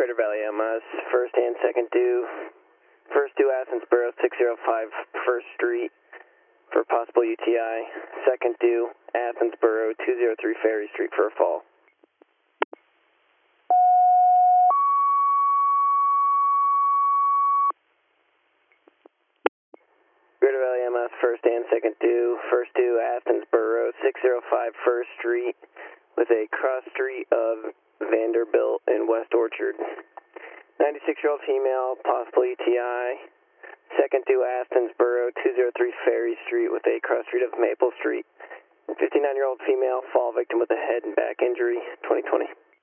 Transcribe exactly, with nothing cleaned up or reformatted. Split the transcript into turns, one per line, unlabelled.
Greater Valley M S, first and second due. First due Athensboro, six oh five First Street for possible U T I. Second due Athensboro, two oh three Ferry Street for a fall. Greater Valley M S, first and second due. First due Athensboro, six oh five First Street with a cross street of Vanderbilt and West Orchard. ninety-six-year-old female, possible U T I. Second due Athensboro, two oh three Ferry Street with a cross street of Maple Street. fifty-nine-year-old female, fall victim with a head and back injury, twenty twenty.